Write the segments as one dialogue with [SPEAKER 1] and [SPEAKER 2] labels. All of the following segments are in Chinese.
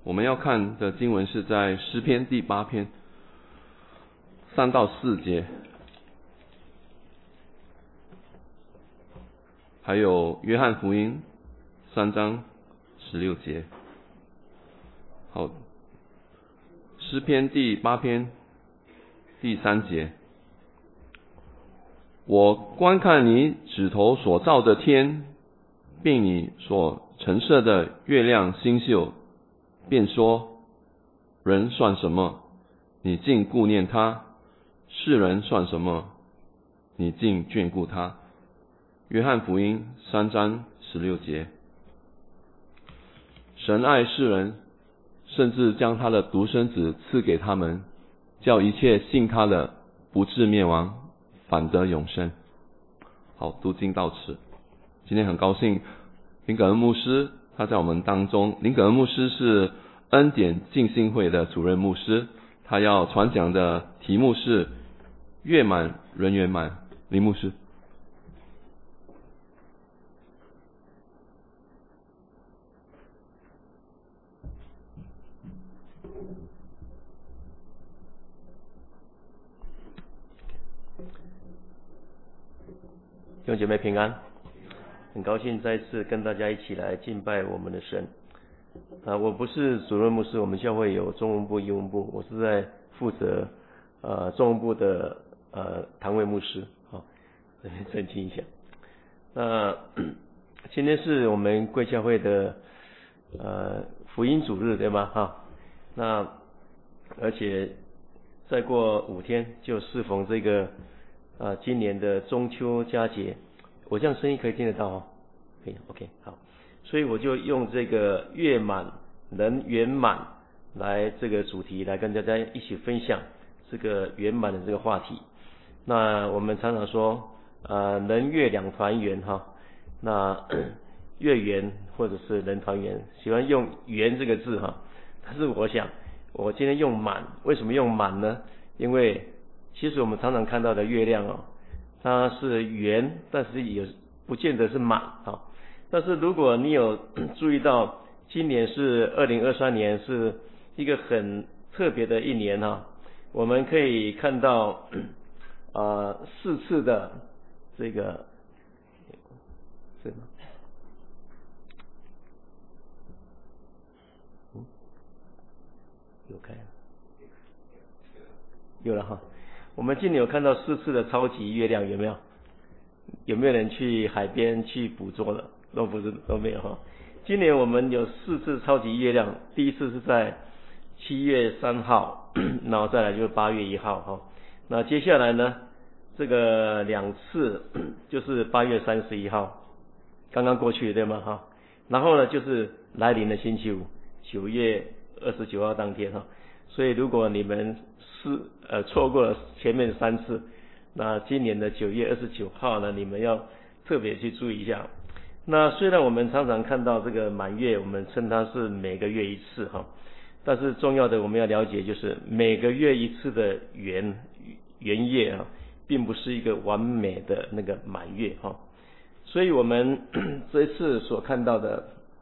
[SPEAKER 1] 我们要看的经文是在诗篇第8篇3到4节，还有约翰福音3章16节。好，诗篇第8篇第3节，我观看你指头所造的天，并你所陈设的月亮星宿，便说：人算什么？你竟顾念他；世人算什么？你竟眷顾他。约翰福音3章16节。神爱世人，甚至将他的独生子赐给他们，叫一切信他的不至灭亡，反得永生。好，读经到此。今天很高兴林葛恩牧师他在我们当中。林葛恩牧师是恩典浸信会的主任牧师，他要传讲的题目是月满人圆满。林牧师。
[SPEAKER 2] 弟兄姐妹平安，很高兴再次跟大家一起来敬拜我们的神。我不是主任牧师，我们教会有中文部、英文部，我是在负责中文部的堂会牧师。好，这边澄清一下。今天是我们贵教会的福音主日，对吗？哈，那而且再过5天就适逢这个今年的中秋佳节。我这样声音可以听得到哦？可以 ，OK， 好。所以我就用这个月满人圆满来这个主题来跟大家一起分享这个圆满的这个话题。那我们常常说人月两团圆哈，那月圆或者是人团圆，喜欢用圆这个字哈。但是我想我今天用满，为什么用满呢？因为其实我们常常看到的月亮它是圆，但是也不见得是满啊。但是如果你有注意到，今年是2023年，是一个很特别的一年我们可以看到4次的这个是吗？有开了，有了哈。我们今年有看到4次的超级月亮，有没有？有没有人去海边去捕捉的？都没有哈。今年我们有4次超级月亮，第一次是在7月3号，然后再来就是8月1号哈。那接下来呢，这个2次就是8月31号，刚刚过去对吗哈？然后呢就是来临的星期五，9月29号当天哈。所以如果你们错过了前面3次，那今年的9月29号呢，你们要特别去注意一下。那虽然我们常常看到这个满月，我们称它是每个月一次哈，但是重要的我们要了解，就是每个月一次的圆月并不是一个完美的那个满月哈。所以我们这一次所看到的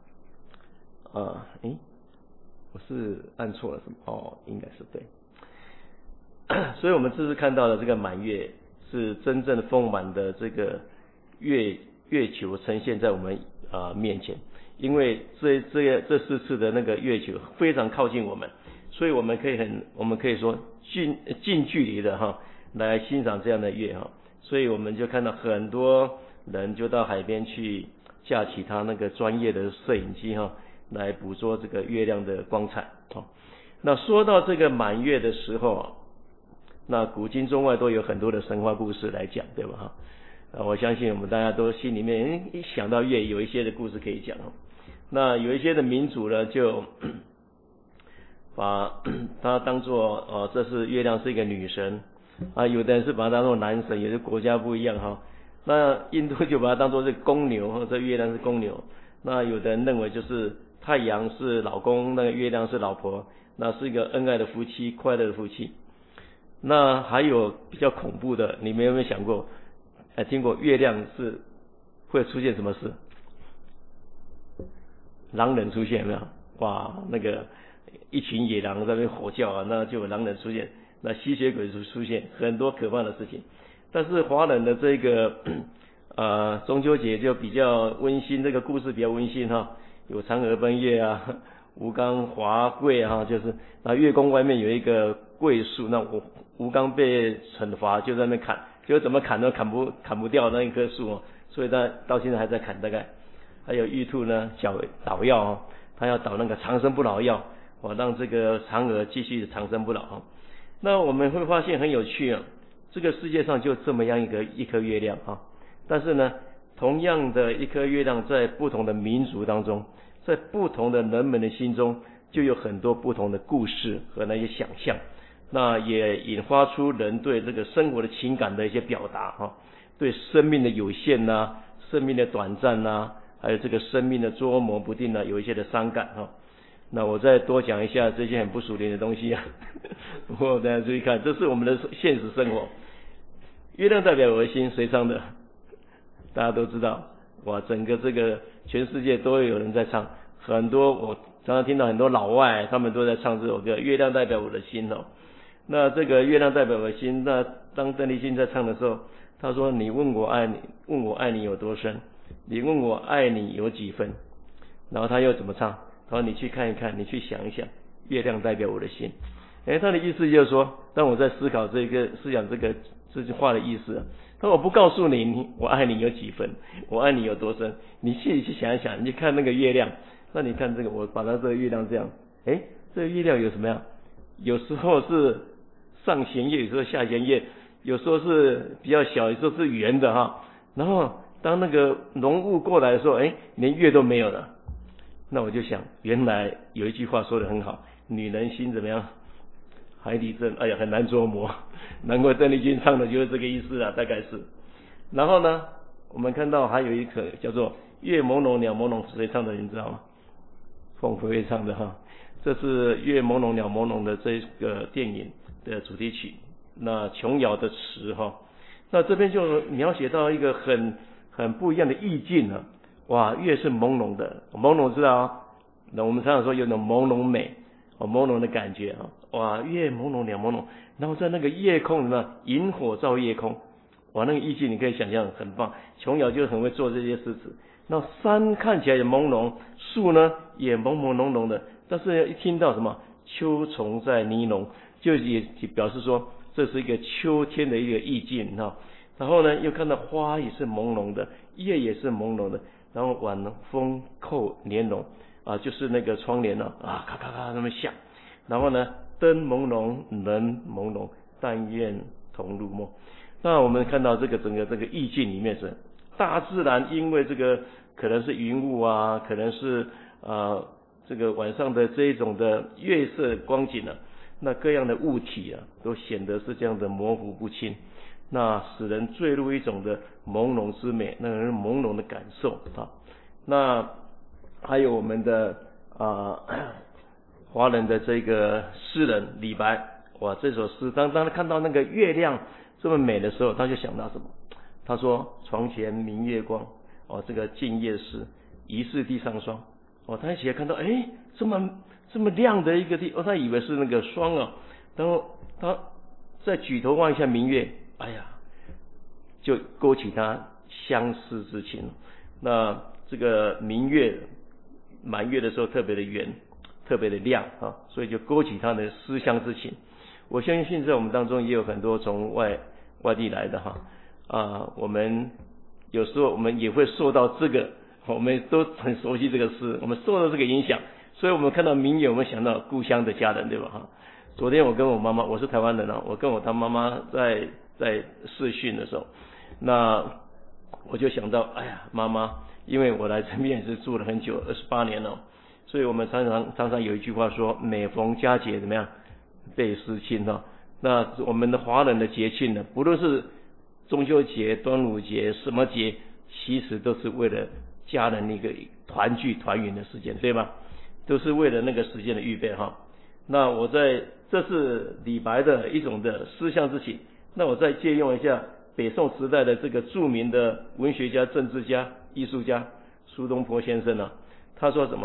[SPEAKER 2] 我是按错了什么？应该是对。所以我们这次看到的这个满月是真正丰满的这个月球呈现在我们面前，因为这4次的那个月球非常靠近我们，所以我们可以说近距离的来欣赏这样的月所以我们就看到很多人就到海边去架起他那个专业的摄影机来捕捉这个月亮的光彩那说到这个满月的时候那古今中外都有很多的神话故事来讲，对吧我相信我们大家都心里面一想到月有一些的故事可以讲那有一些的民族呢就把它当作这是月亮是一个女神有的人是把它当作男神，有的国家不一样那印度就把它当作是公牛，这月亮是公牛。那有的人认为就是太阳是老公，那个月亮是老婆，那是一个恩爱的夫妻，快乐的夫妻。那还有比较恐怖的，你们有没有想过听过月亮是会出现什么事？狼人出现有没有？哇，那个一群野狼在那边吼叫啊，那就有狼人出现，那吸血鬼出现，很多可怕的事情。但是华人的这个中秋节就比较温馨，这个故事比较温馨哈，有嫦娥奔月啊，吴刚伐桂哈，就是那月宫外面有一个桂树，那吴刚被惩罚就在那边砍，就怎么砍都砍不掉那一棵树哦，所以他到现在还在砍。大概还有玉兔呢，捣药哦，他要捣那个长生不老药，让这个嫦娥继续长生不老哈。那我们会发现很有趣啊，这个世界上就这么样一颗月亮哈，但是呢，同样的一颗月亮，在不同的民族当中，在不同的人们的心中，就有很多不同的故事和那些想象，那也引发出人对这个生活的情感的一些表达哈，对生命的有限呐，生命的短暂呐，还有这个生命的捉摸不定呐，有一些的伤感哈。那我再多讲一下这些很不属灵的东西啊，不过大家注意看，这是我们的现实生活。月亮代表我的心，谁唱的？大家都知道，哇，整个这个全世界都有人在唱，很多我常常听到很多老外他们都在唱这首歌《月亮代表我的心》哦。那这个月亮代表我的心，那当邓丽君在唱的时候，她说：“你问我爱你有多深，你问我爱你有几分。”然后她又怎么唱？他说：“你去看一看，你去想一想，月亮代表我的心。”他的意思就是说，当我在思考这句话的意思，他说：“我不告诉你我爱你有几分，我爱你有多深，你自己去想一想，你去看那个月亮。那你看这个，我把它这个月亮这样，这个月亮有什么样？有时候是上弦月，有时候下弦月，有时候是比较小，有时候是圆的哈。然后当那个浓雾过来的时候，连月都没有了。那我就想，原来有一句话说得很好，女人心怎么样？海底针，哎呀，很难捉摸。难怪邓丽君唱的就是这个意思啊，大概是。然后呢，我们看到还有一个叫做月朦胧鸟朦胧，谁唱的你知道吗？凤飞飞唱的哈。这是月朦胧鸟朦胧的这个电影的主题曲，那琼瑶的词哈。那这边就描写到一个很不一样的意境啊。哇，月是朦胧的，朦胧知道啊？那我们常常说有种朦胧美，朦胧的感觉啊。哇，月朦胧鸟朦胧，然后在那个夜空里面，萤火照夜空，哇，那个意境你可以想象很棒。琼瑶就很会做这些诗词。那山看起来也朦胧，树呢也朦朦胧胧的，但是一听到什么秋虫在呢喃，就也表示说这是一个秋天的一个意境哈。然后呢，又看到花也是朦胧的，叶也是朦胧的。然后晚风扣帘笼啊，就是那个窗帘啊，咔咔咔那么响。然后呢，灯朦胧，人朦胧，但愿同入梦。那我们看到这个整个这个意境里面是大自然，因为这个可能是云雾啊，可能是这个晚上的这一种的月色光景啊，那各样的物体啊，都显得是这样的模糊不清。那使人坠入一种的朦胧之美，那人朦胧的感受啊。那还有我们的华人的这个诗人李白，哇，这首诗当他看到那个月亮这么美的时候，他就想到什么？他说：“床前明月光，这个静夜时，疑是地上霜。”他一起来看到，这么亮的一个地，他以为是那个霜啊。然后他再举头望一下明月，哎呀，就勾起他相思之情。那这个明月满月的时候特别的圆，特别的亮啊，所以就勾起他的思乡之情。我相信在我们当中也有很多从外地来的我们有时候我们也会受到这个，我们都很熟悉这个诗，我们受到这个影响，所以我们看到明月，我们想到故乡的家人，对吧？昨天我跟我妈妈，我是台湾人我跟他妈妈在视讯的时候，那我就想到，哎呀，妈妈，因为我来这边也是住了很久，28年了，所以我们常常有一句话说，每逢佳节怎么样，倍思亲那我们的华人的节庆呢，不论是中秋节、端午节什么节，其实都是为了家人那个团聚团圆的时间，对吧？都是为了那个时间的预备那这是李白的一种的思乡之情。那我再借用一下北宋时代的这个著名的文学家、政治家、艺术家苏东坡先生他说什么？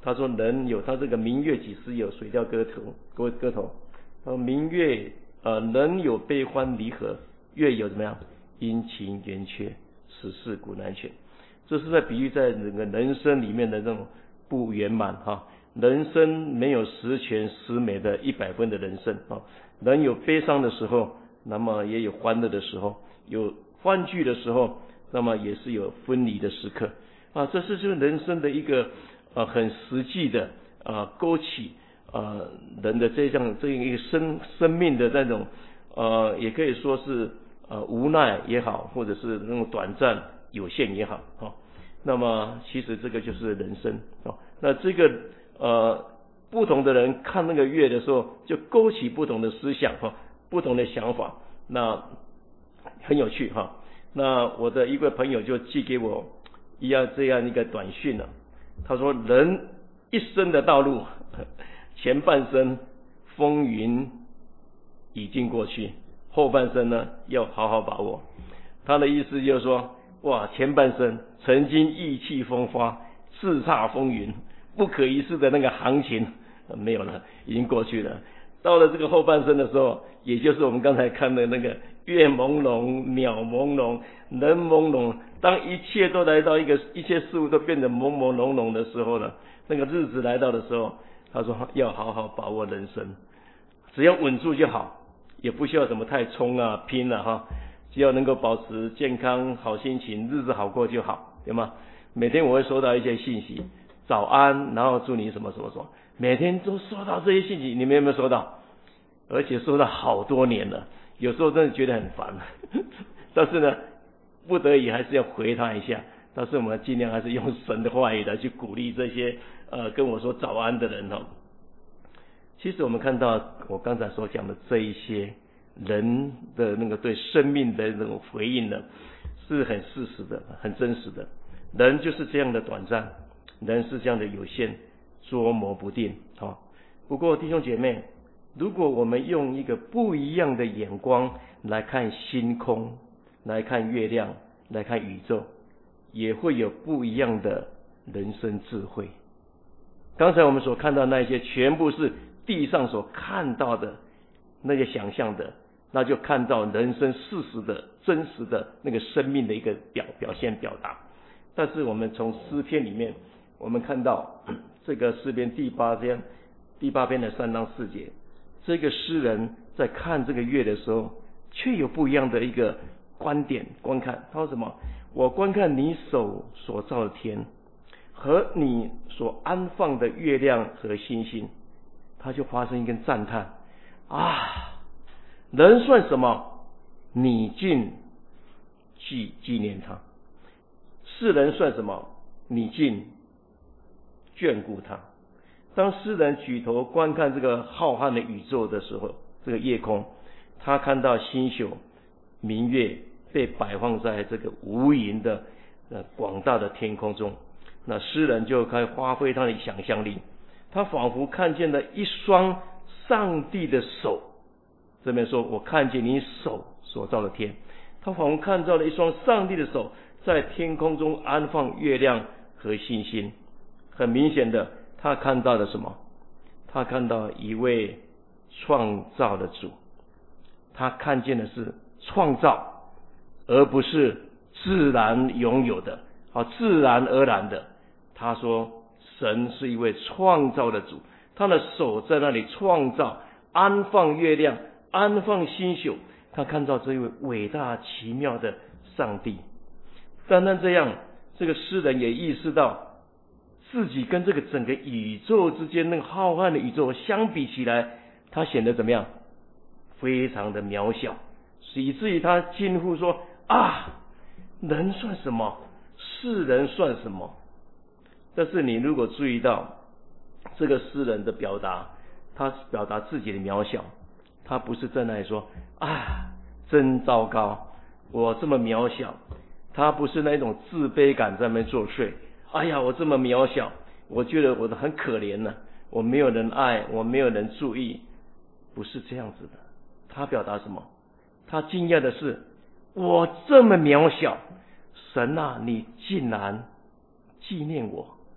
[SPEAKER 2] 他说人有他这个明月几时有，水调歌头。他说明月人有悲欢离合，月有怎么样？阴晴圆缺，此事古难全。这是在比喻在整个人生里面的这种不圆满哈。人生没有十全十美的100分的人生啊。人有悲伤的时候，那么也有欢乐的时候，有欢聚的时候，那么也是有分离的时刻啊。这是就是人生的一个很实际的勾起人的这样一个生命的那种也可以说是无奈也好，或者是那种短暂有限也好那么其实这个就是人生那这个不同的人看那个月的时候，就勾起不同的思想不同的想法，那很有趣那我的一个朋友就寄给我这样一个短讯他说人一生的道路前半生风云已经过去，后半生呢要好好把握。他的意思就是说，哇，前半生曾经意气风发，叱咤风云，不可一世的那个行情没有了，已经过去了。到了这个后半生的时候，也就是我们刚才看的那个月朦胧，鸟朦胧，人朦胧，当一切都来到一切事物都变得朦朦胧胧的时候呢，那个日子来到的时候，他说要好好把握人生，只要稳住就好，也不需要什么太冲拼只要能够保持健康好心情，日子好过就好，对吗？每天我会收到一些信息，早安，然后祝你什么什么什么，每天都收到这些信息，你们有没有收到？而且收到好多年了，有时候真的觉得很烦但是呢不得已还是要回他一下，但是我们尽量还是用神的话语来去鼓励这些跟我说早安的人其实我们看到我刚才所讲的这一些人的那个对生命的那种回应呢，是很事实的，很真实的。人就是这样的短暂，人是这样的有限，捉摸不定不过弟兄姐妹，如果我们用一个不一样的眼光来看星空，来看月亮，来看宇宙，也会有不一样的人生智慧。刚才我们所看到那些全部是地上所看到的那些想象的，那就看到人生事实的真实的那个生命的一个表现表达。但是我们从诗篇里面我们看到这个诗篇第八篇的3到4节，这个诗人在看这个月的时候却有不一样的一个观点观看。他说什么？我观看你手所造的天和你所安放的月亮和星星，他就发生一个赞叹人算什么？你竟纪念他；世人算什么？你竟眷顾他。当诗人举头观看这个浩瀚的宇宙的时候，这个夜空，他看到星宿明月被摆放在这个无垠的广大的天空中，那诗人就开始发挥他的想象力，他仿佛看见了一双上帝的手。这边说我看见你手所造的天，他仿佛看到了一双上帝的手在天空中安放月亮和星星。很明显的，他看到了什么？他看到一位创造的主，他看见的是创造，而不是自然拥有的自然而然的。他说神是一位创造的主，他的手在那里创造，安放月亮，安放星宿，他看到这一位伟大奇妙的上帝。单单这样，这个诗人也意识到自己跟这个整个宇宙之间那个浩瀚的宇宙相比起来，他显得怎么样？非常的渺小，以至于他惊呼说人算什么？世人算什么？但是你如果注意到这个诗人的表达，他表达自己的渺小，他不是在那里说真糟糕，我这么渺小。他不是那种自卑感在那边作祟，我这么渺小，我觉得我很可怜我没有人爱，我没有人注意，不是这样子的。他表达什么？他惊讶的是，我这么渺小，神你竟然纪念我，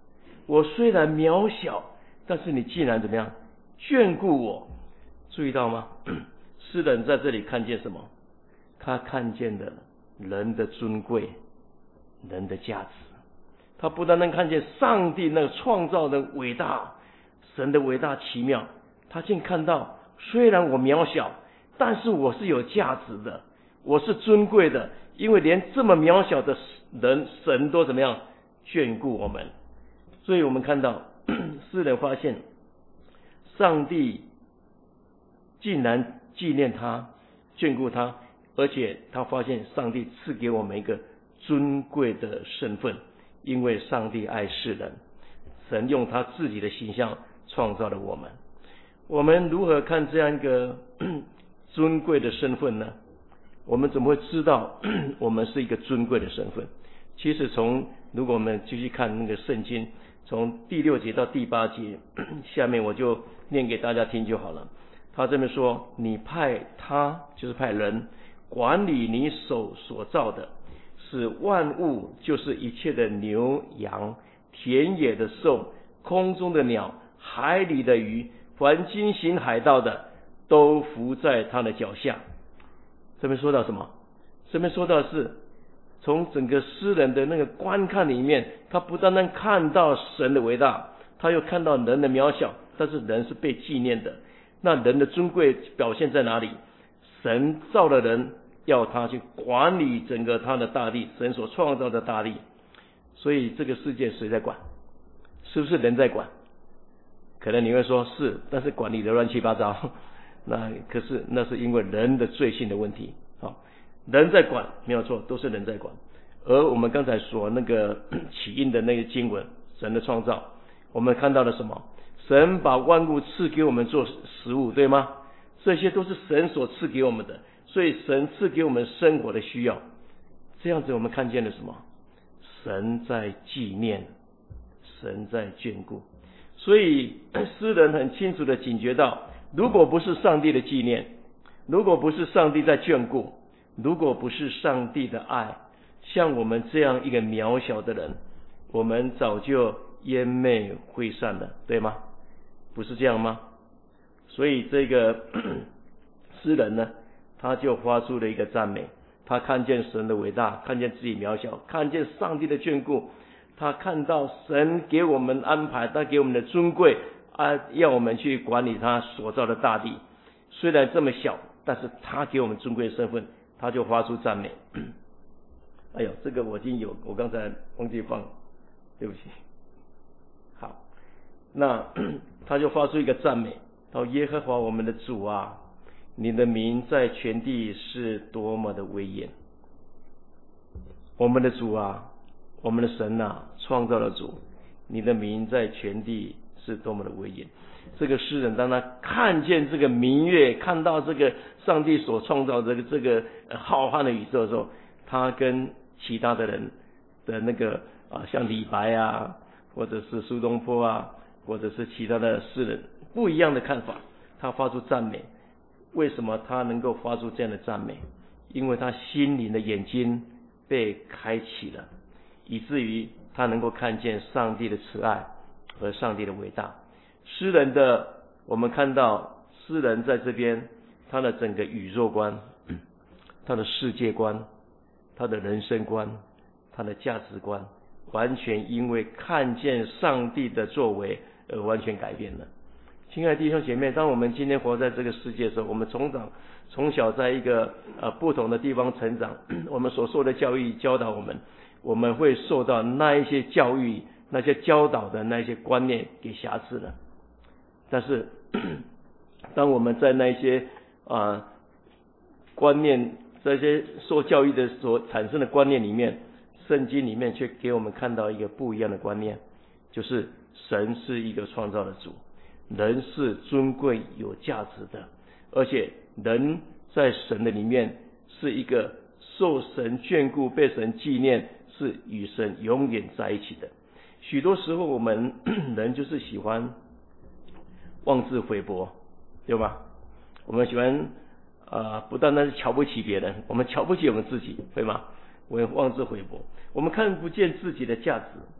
[SPEAKER 2] 我虽然渺小，但是你竟然怎么样眷顾我？注意到吗？诗人在这里看见什么？他看见的人的尊贵，人的价值。他不单单看见上帝那个创造的伟大，神的伟大奇妙，他竟看到虽然我渺小，但是我是有价值的，我是尊贵的，因为连这么渺小的人，神都怎么样眷顾我们。所以我们看到诗人发现上帝竟然纪念他，眷顾他，而且他发现上帝赐给我们一个尊贵的身份，因为上帝爱世人，神用他自己的形象创造了我们。我们如何看这样一个尊贵的身份呢？我们怎么会知道我们是一个尊贵的身份？其实如果我们继续看那个圣经，从第6节到第8节，下面我就念给大家听就好了。他这边说，你派他，就是派人管理你手所造的，使万物，就是一切的牛羊、田野的兽、空中的鸟、海里的鱼，凡经行海道的，都伏在他的脚下。这边说到什么？这边说到的是从整个诗人的那个观看里面，他不单单看到神的伟大，他又看到人的渺小，但是人是被纪念的。那人的尊贵表现在哪里？神造了人，要他去管理整个他的大地，神所创造的大地。所以这个世界谁在管？是不是人在管？可能你会说是，但是管理的乱七八糟。可是那是因为人的罪性的问题。人在管没有错，都是人在管。而我们刚才所那个起因的那个经文，神的创造，我们看到了什么？神把万物赐给我们做食物，对吗？这些都是神所赐给我们的，所以神赐给我们生活的需要。这样子我们看见了什么？神在纪念，神在眷顾。所以诗人很清楚的警觉到，如果不是上帝的纪念，如果不是上帝在眷顾，如果不是上帝的爱，像我们这样一个渺小的人，我们早就烟灭灰散了，对吗？不是这样吗？所以这个诗人呢，他就发出了一个赞美。他看见神的伟大，看见自己渺小，看见上帝的眷顾，他看到神给我们安排，他给我们的尊贵要我们去管理他所造的大地。虽然这么小，但是他给我们尊贵的身份，他就发出赞美。哎呦，这个我刚才忘记放，对不起。好，那他就发出一个赞美，到耶和华我们的主啊，你的名在全地是多么的威严。我们的主啊，我们的神啊，创造了主，你的名在全地是多么的威严。这个诗人当他看见这个明月，看到这个上帝所创造的这个浩瀚的宇宙的时候，他跟其他的人的那个像李白啊，或者是苏东坡啊，或者是其他的诗人不一样的看法，他发出赞美。为什么他能够发出这样的赞美？因为他心灵的眼睛被开启了，以至于他能够看见上帝的慈爱和上帝的伟大。诗人我们看到诗人在这边，他的整个宇宙观，他的世界观，他的人生观，他的价值观，完全因为看见上帝的作为而完全改变了。亲爱的弟兄姐妹，当我们今天活在这个世界的时候，我们从小在一个不同的地方成长，我们所受的教育教导我们会受到那一些教育、那些教导的那些观念给瑕疵了。但是当我们在那些观念，这些受教育的所产生的观念里面，圣经里面却给我们看到一个不一样的观念，就是神是一个创造的主，人是尊贵有价值的，而且人在神的里面是一个受神眷顾、被神纪念，是与神永远在一起的。许多时候我们人就是喜欢妄自菲薄，对吧？我们喜欢不单单是瞧不起别人，我们瞧不起我们自己，对吗？我们妄自菲薄，我们看不见自己的价值。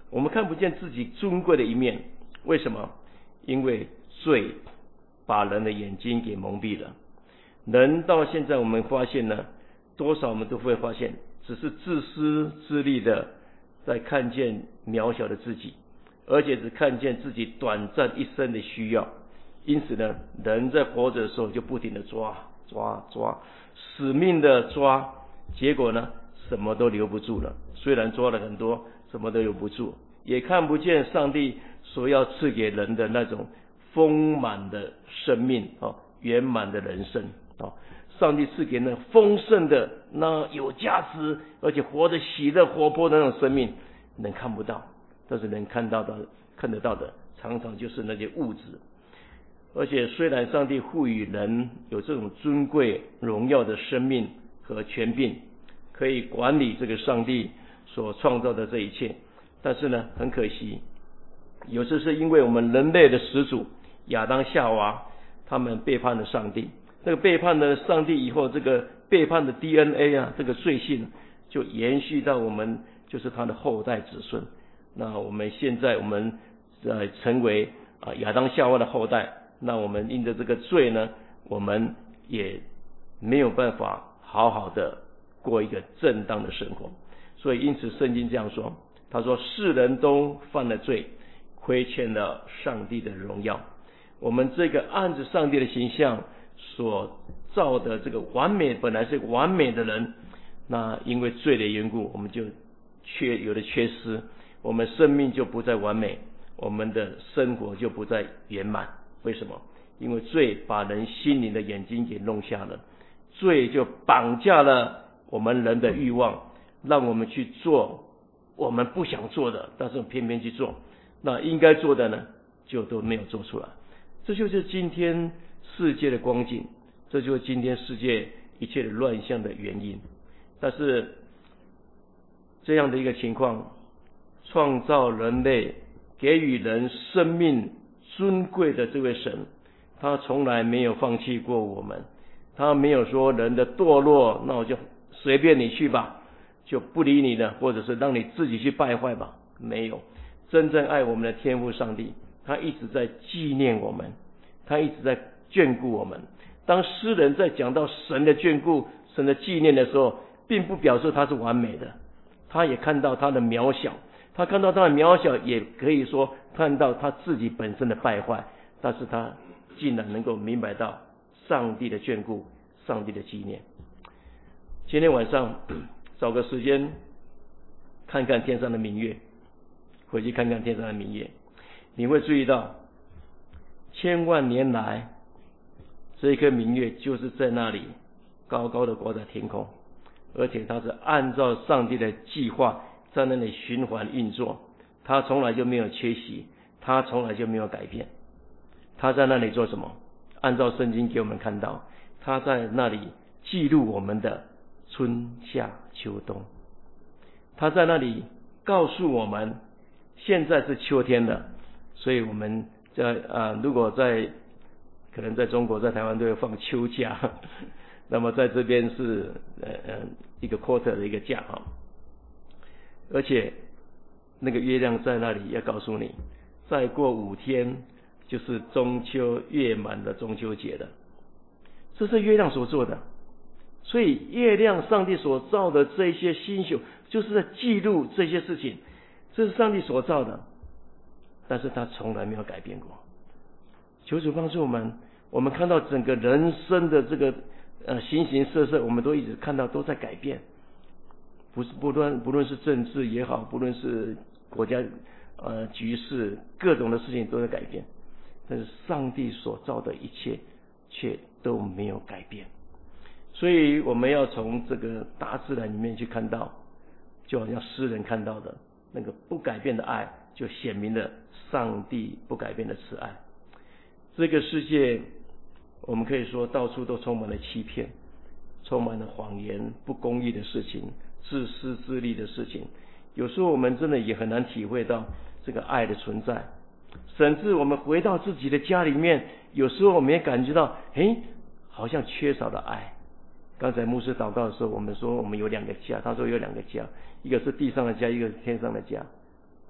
[SPEAKER 2] 我们看不见自己尊贵的一面。为什么？因为罪把人的眼睛给蒙蔽了。人到现在我们发现呢，多少我们都会发现，只是自私自利的在看见渺小的自己，而且只看见自己短暂一生的需要。因此呢，人在活着的时候就不停的抓，死命的抓，结果呢，什么都留不住了。虽然抓了很多，什么都留不住，也看不见上帝所要赐给人的那种丰满的生命圆满的人生上帝赐给那丰盛的、那有价值而且活得喜乐活泼的那种生命，人看不到，但是人看得到的，常常就是那些物质。而且虽然上帝赋予人有这种尊贵荣耀的生命和权柄，可以管理这个上帝所创造的这一切，但是呢，很可惜，有时是因为我们人类的始祖亚当夏娃他们背叛了上帝，这个背叛了上帝以后，这个背叛的 DNA 这个罪性就延续到我们，就是他的后代子孙。那我们现在成为亚当夏娃的后代，那我们因着这个罪呢，我们也没有办法好好的过一个正当的生活。所以因此圣经这样说，他说世人都犯了罪，亏欠了上帝的荣耀。我们这个按着上帝的形象所造的这个完美，本来是完美的人，那因为罪的缘故，我们就有了缺失，我们生命就不再完美，我们的生活就不再圆满。为什么？因为罪把人心灵的眼睛给弄瞎了，罪就绑架了我们人的欲望，让我们去做我们不想做的，但是偏偏去做，那应该做的呢，就都没有做出来。这就是今天世界的光景，这就是今天世界一切的乱象的原因。但是这样的一个情况，创造人类给予人生命尊贵的这位神，他从来没有放弃过我们，他没有说人的堕落，那我就随便你去吧，就不理你了，或者是让你自己去败坏吧。没有，真正爱我们的天父上帝，他一直在纪念我们，他一直在眷顾我们。当诗人在讲到神的眷顾、神的纪念的时候，并不表示他是完美的，他也看到他的渺小，他看到他的渺小，也可以说看到他自己本身的败坏，但是他竟然能够明白到上帝的眷顾、上帝的纪念。今天晚上找个时间看看天上的明月，回去看看天上的明月，你会注意到千万年来这一颗明月就是在那里高高的挂在天空，而且它是按照上帝的计划在那里循环运作，它从来就没有缺席，它从来就没有改变。它在那里做什么？按照圣经给我们看到，它在那里记录我们的春夏秋冬，它在那里告诉我们现在是秋天了，所以我们如果可能在中国在台湾都会放秋假，那么在这边是一个 quarter 的一个假而且那个月亮在那里要告诉你，再过5天就是中秋月满的中秋节了。这是月亮所做的，所以月亮上帝所造的这些星宿就是在记录这些事情，这是上帝所造的，但是他从来没有改变过。求主帮助我们看到整个人生的这个形形色色，我们都一直看到都在改变，不论是政治也好，不论是国家局势，各种的事情都在改变，但是上帝所造的一切却都没有改变。所以我们要从这个大自然里面去看到，就好像诗人看到的那个不改变的爱，就显明了上帝不改变的慈爱。这个世界我们可以说到处都充满了欺骗，充满了谎言、不公义的事情、自私自利的事情，有时候我们真的也很难体会到这个爱的存在。甚至我们回到自己的家里面，有时候我们也感觉到好像缺少了爱。刚才牧师祷告的时候，我们说我们有2个家，他说有2个家，一个是地上的家，一个是天上的家。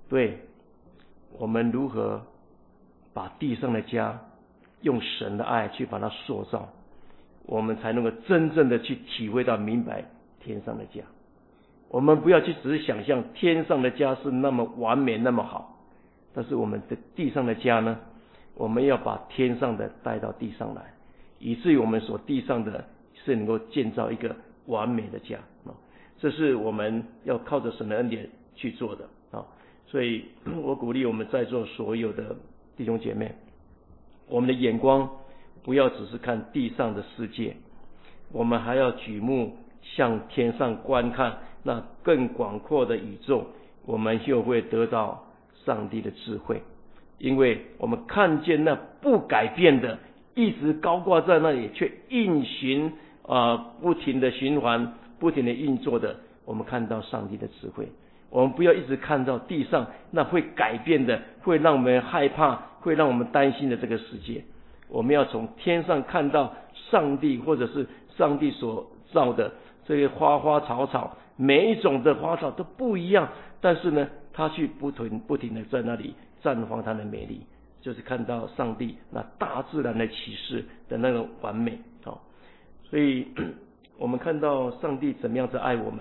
[SPEAKER 2] 对，我们如何把地上的家用神的爱去把它塑造，我们才能够真正的去体会到明白天上的家。我们不要去只是想象天上的家是那么完美那么好，但是我们的地上的家呢，我们要把天上的带到地上来，以至于我们所地上的是能够建造一个完美的家。这是我们要靠着神的恩典去做的啊！所以我鼓励我们在座所有的弟兄姐妹，我们的眼光不要只是看地上的世界，我们还要举目向天上观看那更广阔的宇宙，我们就会得到上帝的智慧，因为我们看见那不改变的，一直高挂在那里却运行不停的循环，不停的运作的，我们看到上帝的智慧。我们不要一直看到地上那会改变的，会让我们害怕，会让我们担心的这个世界。我们要从天上看到上帝，或者是上帝所造的这些花花草草，每一种的花草都不一样，但是呢，它去不停的在那里绽放它的美丽，就是看到上帝那大自然的启示的那个完美。所以我们看到上帝怎么样在爱我们，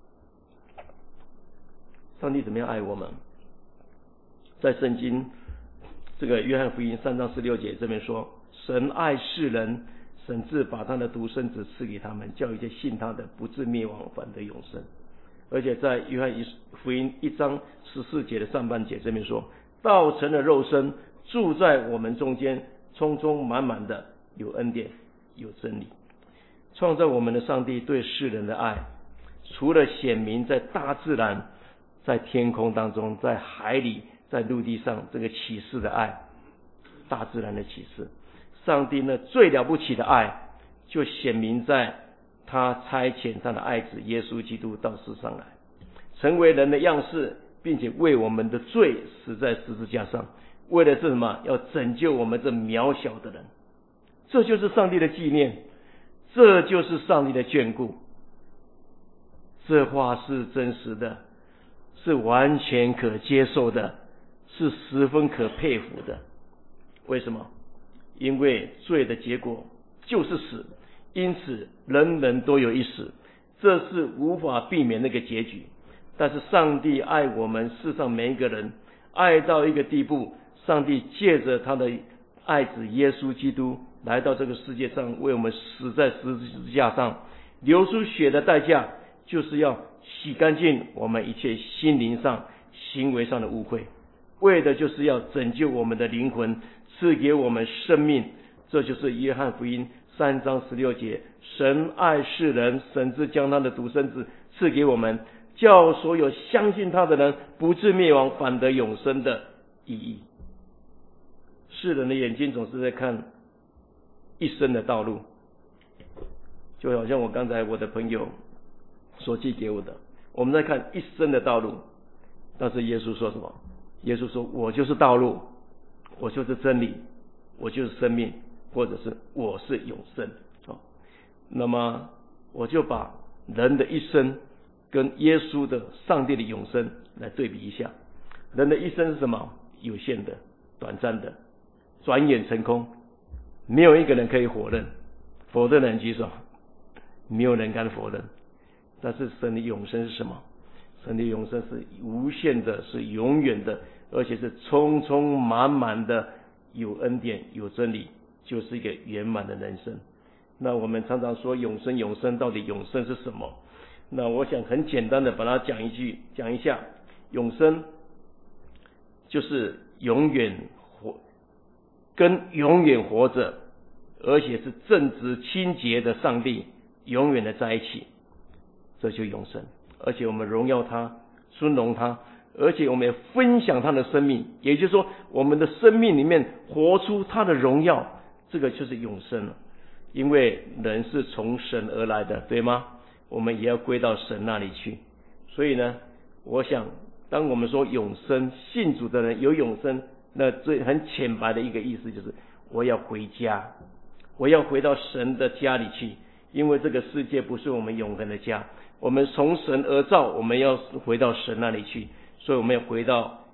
[SPEAKER 2] 上帝怎么样爱我们，在圣经这个约翰福音3章16节这边说，神爱世人，甚至把他的独生子赐给他们，叫一切信他的不至灭亡，反得永生。而且在约翰福音1章14节的上半节这边说，道成了肉身，住在我们中间，充充满满的有恩典有真理。创造我们的上帝对世人的爱，除了显明在大自然，在天空当中，在海里，在陆地上这个启示的爱，大自然的启示，上帝呢最了不起的爱就显明在他差遣他的爱子耶稣基督到世上来，成为人的样式，并且为我们的罪死在十字架上，为的是什么？要拯救我们这渺小的人。这就是上帝的纪念，这就是上帝的眷顾。这话是真实的，是完全可接受的，是十分可佩服的。为什么？因为罪的结果就是死，因此人人都有一死，这是无法避免那个结局。但是上帝爱我们世上每一个人，爱到一个地步，上帝借着他的爱子耶稣基督来到这个世界上，为我们死在十字架上，流出血的代价，就是要洗干净我们一切心灵上行为上的污秽，为的就是要拯救我们的灵魂，赐给我们生命。这就是约翰福音3章16节，神爱世人，甚至将他的独生子赐给我们，叫所有相信他的人不至灭亡，反得永生的意义。世人的眼睛总是在看一生的道路，就好像我刚才我的朋友所寄给我的，我们在看一生的道路，但是耶稣说什么？耶稣说，我就是道路，我就是真理，我就是生命，或者是我是永生。那么我就把人的一生跟耶稣的上帝的永生来对比一下。人的一生是什么？有限的，短暂的，转眼成空，没有一个人可以否认。否认的人举手，没有人敢否认。但是神的永生是什么？神的永生是无限的，是永远的，而且是充充满满的有恩典有真理，就是一个圆满的人生。那我们常常说永生，永生到底永生是什么？那我想很简单的把它讲一下，永生就是永远活，跟永远活着，而且是正直清洁的上帝永远的在一起，这就永生。而且我们荣耀他，尊荣他，而且我们也分享他的生命，也就是说我们的生命里面活出他的荣耀，这个就是永生了。因为人是从神而来的，对吗？我们也要归到神那里去。所以呢，我想当我们说永生，信主的人有永生，那最很浅白的一个意思就是我要回家，我要回到神的家里去。因为这个世界不是我们永恒的家，我们从神而造，我们要回到神那里去，所以我们要回到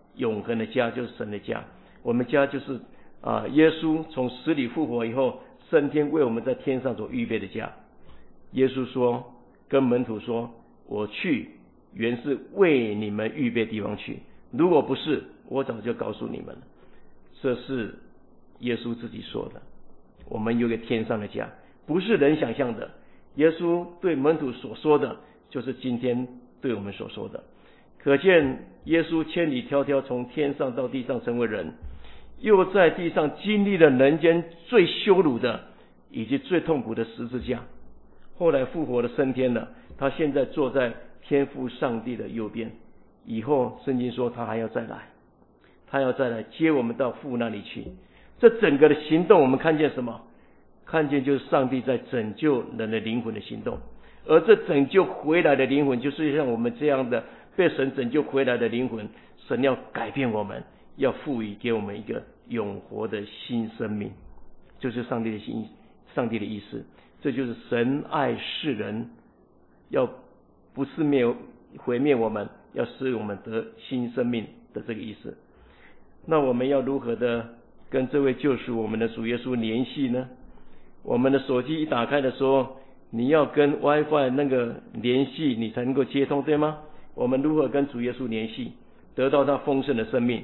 [SPEAKER 2] 永恒的家，就是神的家。我们家就是耶稣从死里复活以后，升天为我们在天上所预备的家。耶稣说，跟门徒说，我去原是为你们预备地方去，如果不是，我早就告诉你们了。这是耶稣自己说的。我们有个天上的家，不是人想象的。耶稣对门徒所说的，就是今天对我们所说的。可见耶稣千里迢迢从天上到地上成为人，又在地上经历了人间最羞辱的以及最痛苦的十字架，后来复活了升天了。他现在坐在天父上帝的右边，以后圣经说他还要再来，他要再来接我们到父那里去。这整个的行动我们看见什么？看见就是上帝在拯救人的灵魂的行动。而这拯救回来的灵魂，就是像我们这样的被神拯救回来的灵魂，神要改变我们，要赋予给我们一个永活的新生命，就是上帝的意思。这就是神爱世人，要不是毁灭我们，要使我们得新生命的这个意思。那我们要如何的跟这位救赎我们的主耶稣联系呢？我们的手机一打开的时候，你要跟 WiFi 那个联系，你才能够接通，对吗？我们如何跟主耶稣联系，得到他丰盛的生命？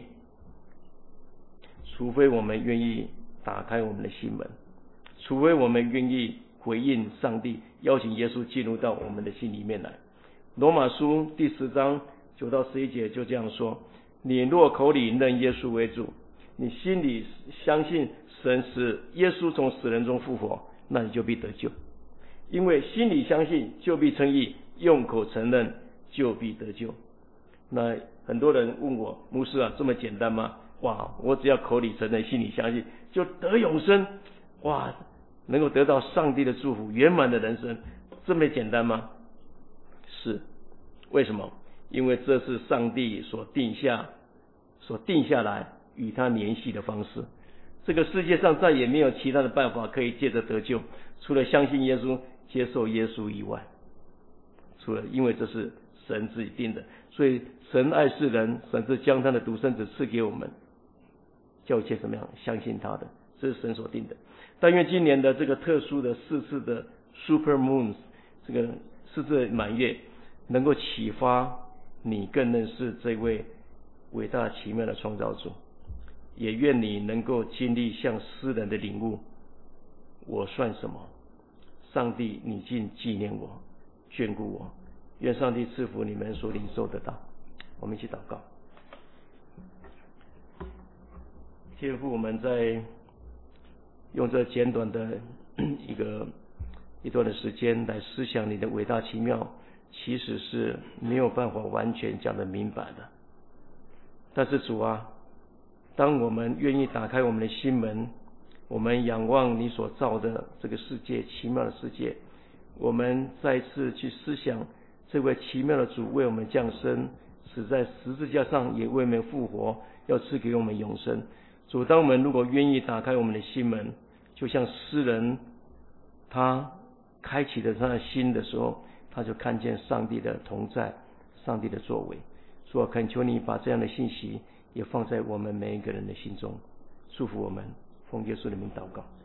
[SPEAKER 2] 除非我们愿意打开我们的心门，除非我们愿意回应上帝，邀请耶稣进入到我们的心里面来。罗马书第10章9到11节就这样说：你若口里认耶稣为主，你心里相信神使耶稣从死人中复活，那你就必得救。因为心里相信就必称义，用口承认就必得救。那很多人问我，牧师啊，这么简单吗？哇，我只要口里承认，心里相信，就得永生，哇，能够得到上帝的祝福，圆满的人生，这么简单吗？是。为什么？因为这是上帝所定下来与他联系的方式。这个世界上再也没有其他的办法可以借着得救，除了相信耶稣，接受耶稣以外，因为这是神自己定的。所以神爱世人，甚至将他的独生子赐给我们，叫一切怎么样相信他的，这是神所定的。但愿今年的这个特殊的4次的 Super Moons， 这个4次满月，能够启发你更认识这位伟大奇妙的创造主。也愿你能够经历像诗人的领悟，我算什么？上帝，你竟纪念我，眷顾我。愿上帝赐福你们所领受得到。我们一起祷告。天父，我们在用这简短的一段的时间来思想你的伟大奇妙，其实是没有办法完全讲得明白的。但是主啊，当我们愿意打开我们的心门，我们仰望你所造的这个世界，奇妙的世界，我们再次去思想这位奇妙的主为我们降生，死在十字架上，也为我们复活，要赐给我们永生。主，当我们如果愿意打开我们的心门，就像诗人他开启了他的心的时候，他就看见上帝的同在，上帝的作为。主啊，恳求你把这样的信息也放在我们每一个人的心中，祝福我们，奉耶稣的名祷告。